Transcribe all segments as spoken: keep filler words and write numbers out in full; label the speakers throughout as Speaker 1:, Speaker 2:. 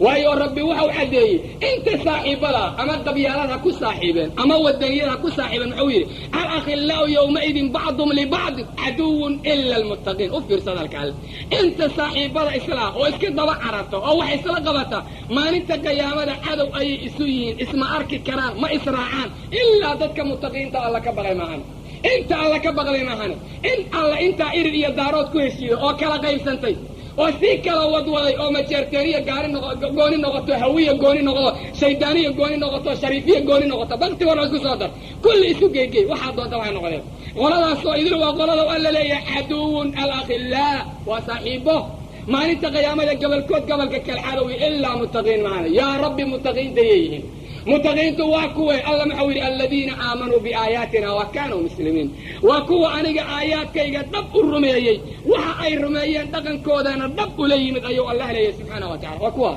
Speaker 1: waayo rabbi waxa uu cadeeyay inta saaxiibada ama qabyaalada ku saaxiibeen ama wadanyada ku saaxiibeen wuxuu yiri al akhillau yawma idin ba'dhum li ba'd aduwwun illa al muttaqin u fiirsada halkaal inta saaxiibada islaam oo iska daba carato oo wax isla qabata maalinta qiyaamada cadow ay isu yihiin isma arki karaan ma israacaan illa dadka muttaqiinta alla ka baqay maahan inta alla ka baqay maahan in alla inta irid iyo daarood ku heshiiyo oo kala qaybsantay oo si kala wadwaday oo majeerteeriya gaari noqoto gooni noqoto hawiya gooni noqoto shaydaaniya gooni noqoto shariifiya gooni noqoto baqti wala isku soo dar kulli isu geegay waxa doonta waxa noqdeen qoladaas oo idil waa qolada alla leeyahay aduun al-akhilla wa saahibo maalinta qiyaamada gabalkood gabalka kala cadowi illa muttaqiin maana ya rabbi muttaqiin dayihin متقين واكوه الله محوري الذين آمنوا بآياتنا وكانوا مسلمين واكوه أنيق آيات كيغا دب الرميي وحا أي رميين دقن كودانا دب ليمد أيو الله ليه سبحانه وتعالى واكوه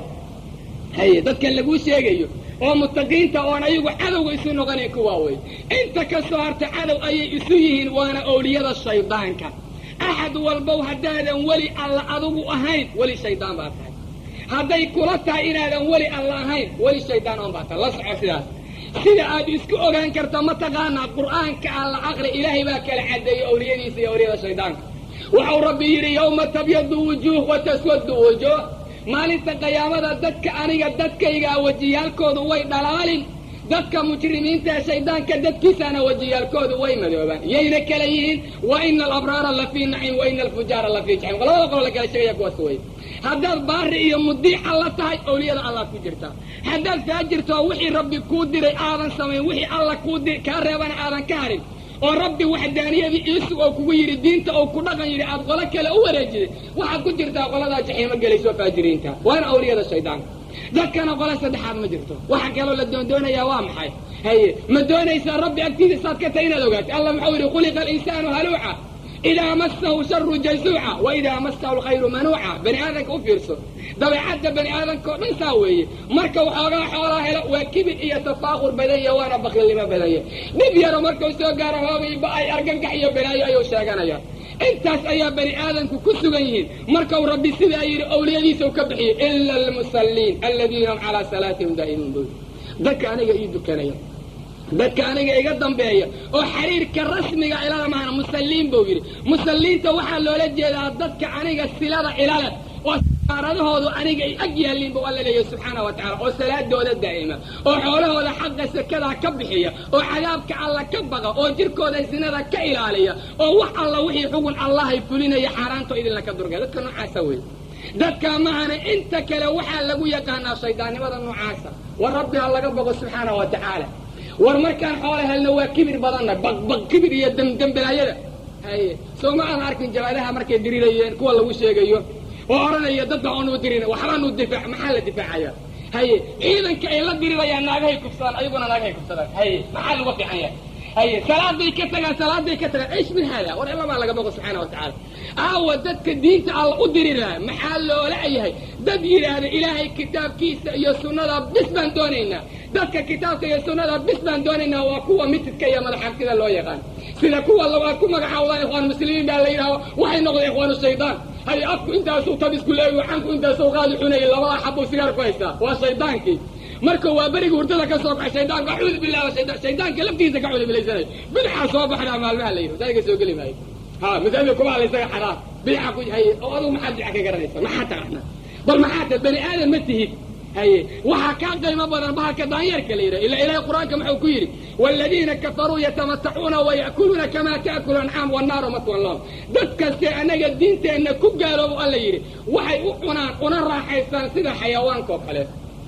Speaker 1: هاي دادك اللي قوش يغيو ومتقين تاوانا يقو عدو يسونو غني كواوي انت كسوارت عدو أي يسويهن وانا أولياء الشيطان كان أحد والبو هدادا ولي الله أدو أهين ولي شيطان باتاي hadday kula tahay inaadan weli alla ahayn weli shaydaan oon baata la soco sidaas sida aad isku ogaan karta ma taqaanaa qur'aanka alla aqri ilaahay baa kala cadeeyey awliyadiisa iyo awliyada shaydaanka waxau rabbi yidhi yawma tabyadu wujuuh wa taswaddu wujuuh maalinta qiyaamada dadka aniga dadkaygaa wajiyaalkoodu way dhalaalin dadka mujrimiinta shaydaanka dadkiisana wajiyaalkoodu way madoobaan yayna kala yihiin wa ina alabraara lafii naciim wa ina alfujaara lafii jaxiim labada qolo la kala sheegaya kuwaas way haddaad baari iyo mudiic alla tahay awliyada allah ku jirta haddaad faajirto wixii rabbi kuu diray aadan samayn wixii alla kuu diray kaa reebana aadan ka harin oo rabbi waxdaaniyadii isu oo kugu yidhi diinta oo ku dhaqan yidhi aad qolo kale u wareejiday waxaad ku jirtaa qoladaa jaxiimo gelayso faajiriinta waana awliyada shaydaanka dadkana qola saddexaad ma jirto waxa kaloo la doondoonayaa waa maxay haye ma doonaysaa rabbi agtiisa saad ka tahay inaad ogaato allah muxuu yidhi khuliqa alinsaanu haluuca إذا مسه شر جزوعا وإذا مسه الخير منوعا بني آدم كفيرسو دبعات بني آدم كمن ساوي مركو حوغا حولا هلا وكبر إيا تفاخر بدايا وانا بخل لما بدايا نبيا مركو سوغا رهابي بأي أرقن كحيا بنايا أيو شاقانا يا انتاس أيا بني آدم كسو غيهين مركو ربي سيدا يري أولياء يسو كبحي إلا المصلين الذين هم على صلاتهم دائمون دول ذكا أنا يدو كانيا dadka aniga iga dambeeya oo xiriirka rasmiga ilaa maana musalliin buu yiri musalliinta waxa loola jeedaa dadka aniga silada ilaalad oo saaradahoodu aniga ay agyaalin buu alla leeyahay subhanahu wa ta'ala oo salaadooda daa'ima oo xoolahooda xaqqa sakada ka bixiya oo cadaabka alla ka baqa oo jirkooda sinada ka ilaaliya oo wax alla wixii xugun allah ay fulinaya xaraanto idin ka durga dadka noocaasa weey dadka maana inta kale waxa lagu yaqaanaa shaydaanimada noocaasa wa rabbi alla ka baqa subhanahu wa ta'ala war markaan xoolaha helna waa kibir badanna baq baq kibir iyo damdam balaayada haye soo ma aan arkin jawaalaha markay dirirayeen kuwa lagu sheegayo oo oranaya dadka aan u dirin waxaan u difaac maxaa la difaacaya haye ciidanka ay la dirirayaan naagahay kufsaan ayaguna naagahay kufsadaan haye maxaa lagu fiicanya haye salaaday ka tagaa salaaday ka tagaa ايش من هذا war ilaa baa laga boqo subhanahu wa ta'ala aawa dadka diinta alla u diriraa maxaa loo leeyahay dad yiraahdo ilaahay kitaabkiisa iyo sunnada bis baan doonaynaa dadka kitaabka iyo sunnada bis baan doonaynaa waa kuwa midka iyo madaxda loo yaqaan sida kuwa la ku magacaawday ikhwan muslimiin baa la yiraahdo waxay noqdeen ikhwan shaydaan hay afku intaas uu tabis ku leeyahay waxaan intaas uu qaadi xunay labada xabo sigaar ku haysta waa shaydaankii marka waa bariga hurdada ka soo baxay shaydaanka xuud billaah shaydaan shaydaanka laftiisa ka xuud bilaysanay bidxa soo baxda maalmaha la yiraahdo dadka soo gali maayo ha midaba kuma la isaga xaraam bidxa ku hay oo adu maxad ka garanaysa ma xata ahna bal ma xata bani aadam ma tihid hay waxa ka qiimo badan baa ka daanyarka la yiraahdo ila ilaahay quraanka wuxuu ku yiri walladina kafaruu yatamatta'una wa ya'kuluna kama ta'kulu an'am wan naru matwan lahum dadka si anaga diinteena ku gaaloobo alla yiri waxay u cunaan una raaxaysan sida xayawaanka kale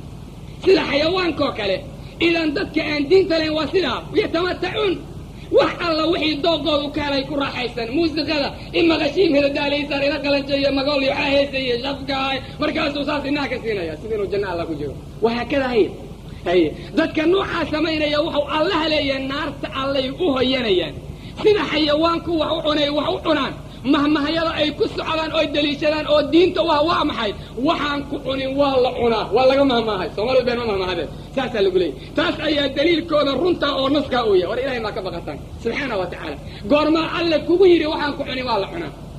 Speaker 1: sida xayawaanka kale idan dadka aan diinta lahayn waa sida yatamatta'un wax alla wixii doogoodu kaalay ku raaxaysan muusiqada ima qashiim hada daalaysan ina qalanjeeyo magaal iyo heesay shafkaay markaasuu saas inaa ka siinaya sidoo janna alla ku jiro waxa kala hay hay dadka nooca sameynaya wuxuu alla leeyahay naarta alla u hoyanayaan sida xayawaanku wax u cunay wax u cunaan mahmahayada ay ku socdaan oo daliishadaan oo diinta waa waa maxay waxaan ku cunin waa la cunaa waa laga mahmahay Soomaalidu been mahmahade saasa lagu leeyahay taas ayaa daliilkooda runta oo naska u yahay war ilaahay ma ka baqataan subhanahu wa ta'ala goorma alla kugu yiri waxaan ku cunin waa la cunaa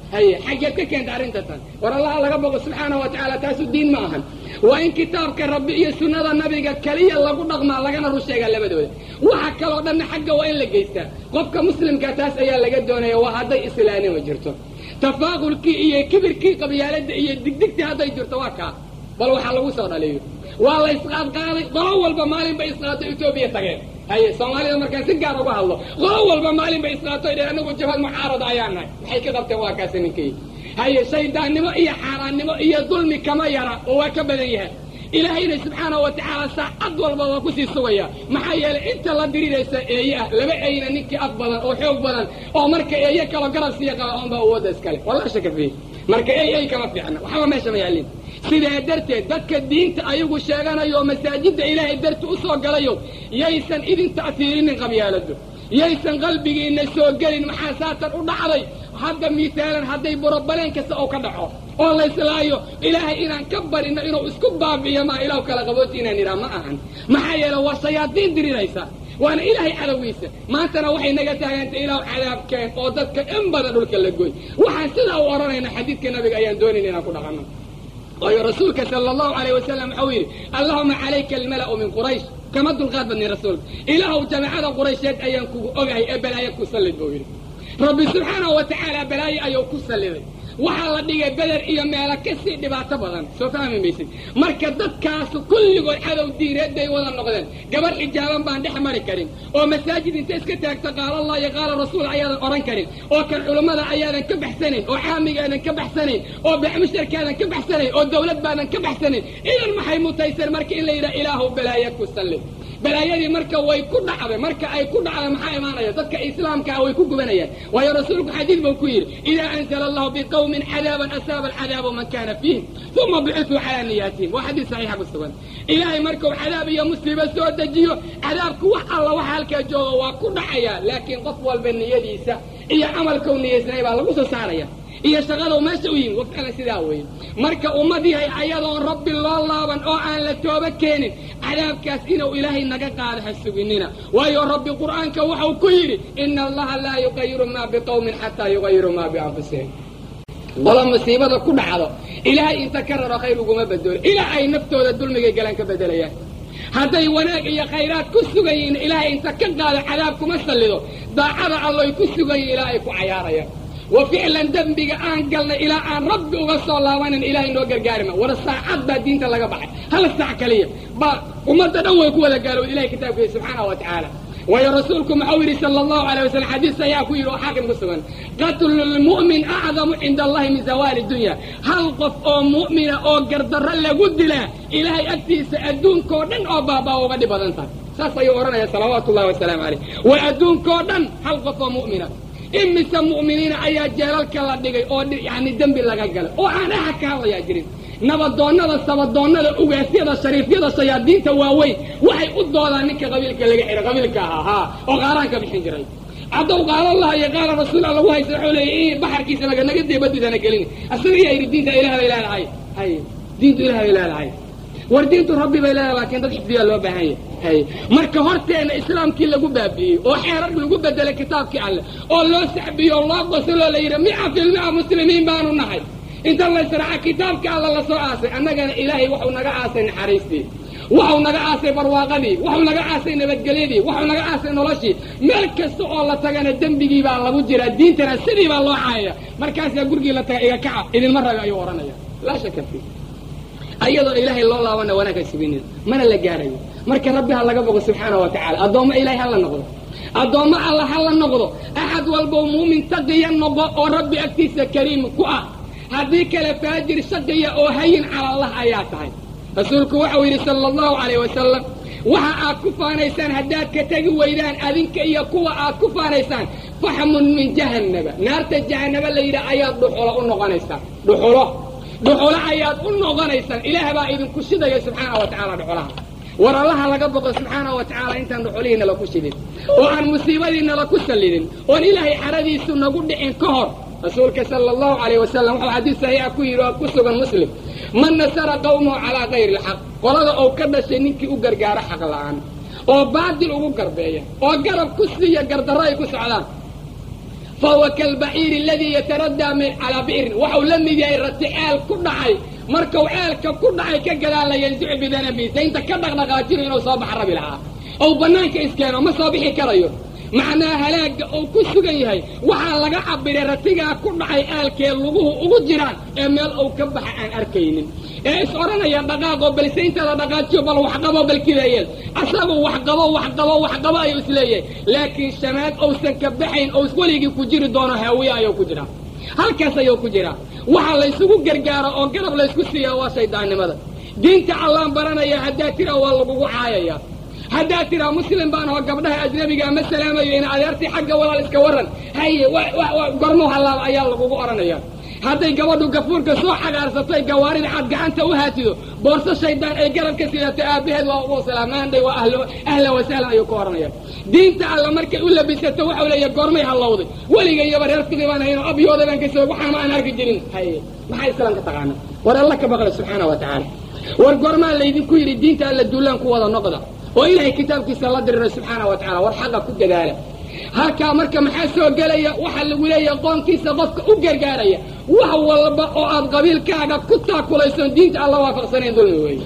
Speaker 1: هي حاجة كانت عرنتها والله لقى بقى سبحانه وتعالى تاسو الدين معهن وإن كتابك ربي يسنة النبي كليا لقوا نغمة لقنا رشيقا لبدوه وحكى لو دمنا حقه وإن لقيسته قفك مسلم كتاس أيا لقدونه وهذا إسلاني وجرته تفاقل كي إيه كبر كي قبيالة إيه دقدقتي هذا يجرته واكا بل وحا لو صغنا ليه والله إسقاط قالي ضروا البمالين بإسقاط إثيوبيا تغير هي صوماليا مركز سنقار وقال الله ضروا البمالين بإسقاط لأنه جبهة معارضة أيانا حي كذبت واكا سنكي هي شيطان نمو إيا حاران نمو إيا ظلمي كما يرى وواكبنيها إلهينا سبحانه وتعالى ساعد والبضا كسي سويا محايا انت الله دريد إياه لما أين نكي أقبلا أو حبلا أو مركا إياه كلا قرص سيقا أنبا أودا اسكالي والله شك فيه مركا إياه كما في عنا وحاول ماشا ما يعلم سيدا درتي دك الدين تأيوغ الشيغانا يوم مساجد إلهي درت أسوق عليو ييسن إذن تأثيرين قبيالته ييسن قلبي إن سوقين محاساتا ودعضي هذا مثالا هذا بربلين كسأو كدعو والله يسلايو إلهي إنا نكبر إنا إنو اسكب بابي ما إلهو كلا قبوتينا نرى معهن محايا لو الشياطين دري ريسا وانا إلهي عدويسا ما أنتنا وحي نقاتها أنت إلهو عذاب كين وضدك إنبدا دولك اللقوي وحان سيدا ورانا حديثك النبي أيان دوني لنا كنا غنم ويا رسولك صلى الله عليه وسلم حويري اللهم عليك الملأ من قريش كما دول غادبني رسولك إلهو جماعة قريشات أيان كو أغاي أبلا يكو سلد بويري ربي سبحانه وتعالى بلاي أيو كسلدي waxaa la dhigay beder iyo meelo ka sii dhibaato badan soo fahmi maysid marka dadkaas kulligood cadow diineed ay wada noqdeen gabar xijaaban baan dhex mari karin oo masaajid inta iska taagta qaal Allah iyo qaal rasuul ayaadan oran karin oo kan culimada ayaadan ka baxsanin oo caamigaadan ka baxsanin oo baxmushtarkaadan ka baxsanin oo dawlad baadan ka baxsanin idan maxay mutaysan marka in la yiraahdo ilaahu balaaya ku sallid balaayadii marka way ku dhacday marka ay ku dhacday maxaa imaanaya dadka islaamka way ku gubanayaan waayo rasuulku xadiis buu ku yiri ila anzala Allah biqawm من عذابا أساب العذاب من كان فيه ثم بعثوا على نياتهم وحديث صحيح بالسوان إلهي مركو عذاب يا مسلم السود تجيو عذابك وح الله وحالك جو وكل حياة لكن قفوا البنية ديسا إيا عمل كوني يسنعي بالله قصة سارية إيا شغلوا ما سوين وقت على سداوين مركا أمدي هاي عيادون رب الله الله وان أوعان للتوبة كينين عذاب كاسئين وإلهي النقا قادح السبينين ويا رب القرآن كوحو كيري إن الله لا يغير ما بقوم حتى يغيروا ما بأنفسهم والله مصيبة كل عضو إلهي إن تكرر خيره ما بدل إلى أي نفته الدل مجي قلن كبدليا هذا يوناك يا خيرات كسجين إلهي إن تكرر عذابكم مسلده ضاع الله يكسجين إلهي كعياريا وفعلا ذنبك أن قلنا إلى أن رب وصلى الله وأن إلهي نوجر جارمة ولا الساعة بدين تلاقى بعد هل الساعة كلية با وما تدور كولا قالوا إلهي كتابه سبحانه وتعالى ويا رسولكم عوري صلى الله عليه وسلم حديث سيأكل وحاكم مسلم قتل المؤمن أعظم عند الله من زوال الدنيا هل قف أو مؤمن أو قردر اللي قد له إلهي أكتي سأدون كودن أو بابا وغدي بدنسا ساسا يورنا يا صلوات الله والسلام عليه وأدون كودن هل قف أو مؤمن إمسا مؤمنين أيا جلالك الله دقي أو يعني دنب الله قال أو أنا حكا الله يا جريم نبضونا السبضونا الأواسية الشريفية الشياطين تواوي وحي أدولا نك قبيلك اللي غير قبيلك ها ها وغارانك بحنجرين عدو قال الله يا قال رسول الله وهي يسرحوا لي إيه بحر كيس لقى نقد يبدو ذا نقلين السرية الدين ده إله إله العين هاي دين إله إله العين وردين ربي بلا لكن تضحك فيها اللي بهاي هاي مركه هرتين الإسلام كله جبابي وحيرك الجبة ده الكتاب كله الله سحبي الله رسول الله يرمي في المئة مسلمين بانوا النحي انت الله يسرع كتابك الله الله سعاسي أنا قال إلهي وحو نقعاسي حريستي وحو نقعاسي برواقدي وحو نقعاسي نبتقليدي وحو نقعاسي نولشي ملك السؤال الله تقانا الدنبقي بقى الله وجرى الدين ترى السري بقى الله عاية مركز يقول لك إيقا كعب إذن المرة بقى يورانا لا شك فيه أيضا إلهي الله وانا وانا كسبيني من اللي قاري مركز ربها الله قبضه سبحانه وتعالى أدوم إلهي الله نقضه أدوم الله الله نقضه أحد والبو مؤمن تقيا نقضه وربي أكتيس كريم كؤا هذيك لفاجر شقية أو هين على الله آياتها رسولك وحوي صلى الله عليه وسلم وها أكفانيسان هداد كتاقي ويدان أذنك إيا كوا أكفانيسان فحم من جهنم نار جهنم اللي إذا آيات دحولة أنغانيسان دحولة دحولة آيات أنغانيسان إله با إذن كشده سبحانه وتعالى دحولها ورا الله لقبض سبحانه وتعالى انت دحولين لا كشدين وعن مصيبتين لا كسلين وان إلهي حرديس نقول إن كهر رسولك صلى الله عليه وسلم حديث صحيح كويرو كسبا مسلم من نصر قومه على غير الحق قرده او كدا شينكي او غرغار حق لان او بادل او غربيه او غرب كسيه غردراي كسعدان fahuwa kalbaciiri aladii yataraddaa min calaa bi'rin waxau la mid yahay rati ceel ku dhacay markau ceelka ku dhacay ka gadaala yansicu bidanabihi saynta ka dhaqdhaqaajino inuu soo baxa rabi lahaa ou banaanka iskeeno ma soo bixi karayo macnaa halaaga uu ku sugan yahay waxaa laga cabiray ratigaa ku dhacay aalkee luguhu ugu jiraan ee meel uu ka baxa aan arkaynin ee is odhanaya dhaqaaqoo balsayntada dhaqaajiyo bal waxqabo balkidayeel asagu waxqabo waxqabo waxqabo ayuu isleeyahay laakiin shamaad uusan ka baxayn ou weligii ku jiri doono haawiye ayuu ku jiraa halkaas ayuu ku jiraa waxa laysugu gargaaro oo garab laysku siiyaa waa shaydaannimada diinta allaan baranaya haddaa tira waa lagugu caayaya haddaad tiraa muslim baan oo gabdhaha ajnabigaa ma salaamayo in adeertii xagga walaal iska warran haye gormo hallaaba ayaa lagugu odhanaya hadday gabadhu gafuurka soo xagaarsatay gawaarida aad gacanta u haatido boorso shaydaan ay garabka sidato aabbaheed waa ugu salaamaandhay waa ahlan wasahlan ayuu ku odhanaya diinta alla markay u labisato waxau leeya goormay hallowday weliga iyoba reer fidi baan hayno abyooda baan kasoo waxaama aan arki jirin haye maxaa islaamka taqaana war alla ka baqla subxaana wa tacaala war goormaa laydinku yidhi diinta alla duulaan ku wada noqda oo ilaahay kitaabkiisa la diriray subxaana wa tacala war xaqa ku dadaala halkaa marka maxaa soo gelaya waxaa lagu leeyahay qoonkiisa qofka u gargaaraya wax walba oo aad qabiilkaaga ku taakulaysoon diinta alla waafaqsanayn dulmi weeye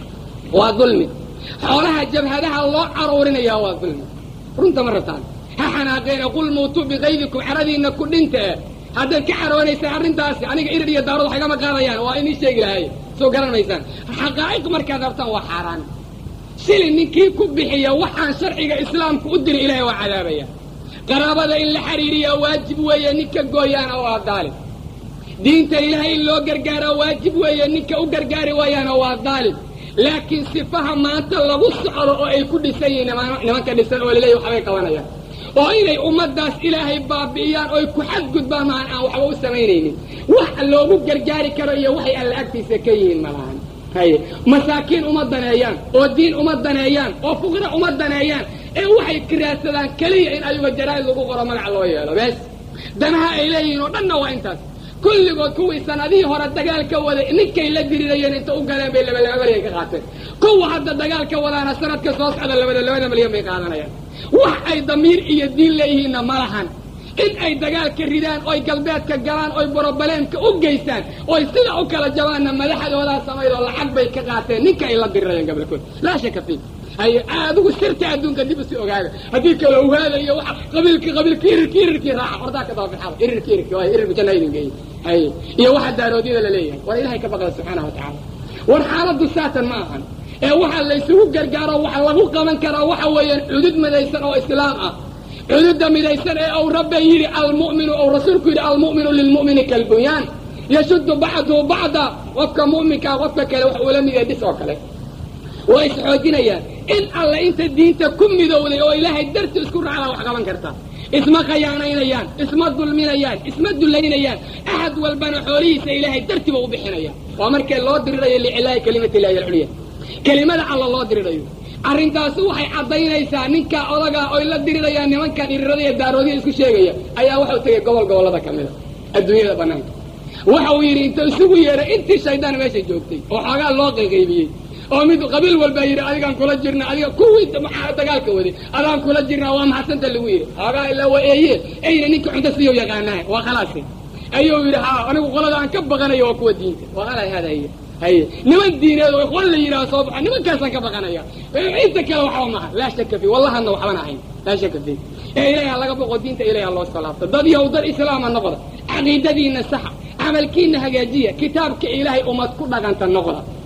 Speaker 1: waa dulmi xoolaha jabhadaha loo caruurinaya waa dulmi runta ma rabtaan ha xanaaqeena qul muutuu bikaydikum caradiinna ku dhinta haddaad ka caroonaysaa arrintaasi aniga irir iyo daarood wax igama qaadayaan waa inii sheegi lahay soo garan maysaan xaqaa'iq markaad rabtaan waa xaaraan shili ninkii ku bixiya waxaan sharciga islaamku u diray ilaahay waa cadaabaya qaraabada in la xiriiriyaa waajib weeye ninka gooyaana waa daalim diinta ilaahay in loo gargaaraa waajib weeye ninka u gargaari waayaana waa daalim laakiin sifaha maanta lagu socdo oo ay ku dhisan yihiin nimanka dhisan oo laleeyahy waxbay qabanayaan oo inay ummaddaas ilaahay baabi'iyaan oy ku xadgudbaan maan aan waxba u samaynaynin wax loogu gargaari karo iyo waxay alla agtiisa ka yihiin malahan haye masaakiin uma daneeyaan oo diin uma daneeyaan oo fuqra uma daneeyaan ee waxay kiraadsadaan keliya in ayuga jaraa'id lagu qoro magac loo yeelo bees danaha ay leeyihiin oo dhanna waa intaas kulligood kuwii sanadihii hore dagaalka waday ninkay la dirirayeen inta u galeen bay labalaba malyan ka qaateen kuwa hadda dagaalka wadaana sanadka soo socda labada labada malyan bay qaadanayaan wax ay damiir iyo diin leeyihiinna ma lahan in ay dagaalka ridaan oy galbeedka galaan oy borobaleemka u geystaan oy sida u kala jabaanna madaxdoodaa samayd oo lacag bay ka qaateen ninka ay la dirirayeen gabalkood laa shaka fii hay adigu sirta adduunka dib usi ogaaga haddii kale ogaada iyo waa qabiilki qabiilki irirki irirkii raaca hordaa ka dababaxaaba irirki irirki waay irirku janna idin geeyey hay iyo waxa daaroodyada la leeyahay war ilaahay ka baqda subxaana wa tacaala war xaaladdu saatan ma ahan ee waxaa laysugu gargaaro waxa lagu qaban karaa waxa weeyaan cudud midaysan oo islaam ah cududa midaysan ee ou rabba yidhi almu'minu ou rasuulku yidhi almu'minu lilmu'mini kalbunyaan yashuddu bacduhu bacda qofka mu'minkaa qofka kale wax uula mid yahay dhis oo kale way isxoojinayaan in alla inta diinta ku midowday oo ilaahay darti isku raacdaa wax qaban kartaa isma khayaanaynayaan isma dulminayaan isma dullaynayaan axad walbana xoolihiisa ilaahay dartiba u bixinaya waa markee loo dirirayo licilaahi kalimati illahi alculya kelimada alla loo dirirayo arrintaasi waxay caddaynaysaa ninkaa odagaa oy la dirirayaan nimankan irirada iyo daaroodiya isku sheegaya ayaa waxau tegay gobol gobollada ka mida adduunyada bannaanka waxa uu yidhi inta isugu yeedhay intii shaydaan meesha joogtay oo xoogaa loo qayqaybiyey oo mid qabiil walbaa yidhi adigaan kula jirna adiga kuwii maxaa dagaalka waday adaan kula jirnaa waa maxadsanta lagu yidhi xoogaa ilaa waa eeye eyna ninka cunto siyow yaqaanaha waa khalaasi ayuu yidhi ha anigu qolada aan ka baqanayo waa kuwa diinta waa qalay hada hiya haye niman diineed oo ikhwaan la yidhaha soo baxa nimankaasaan ka baqanaya inta kale waxba maha laa shaka fii wallahadna waxban ahayn laa shaka fii ee ilaahi ha laga boqo diinta ilahi ha loo salaabto dad yow dad islaama noqda caqiidadiinna saxa camalkiinna hagaajiya kitaabka ilaahay ummad ku dhaqanta noqda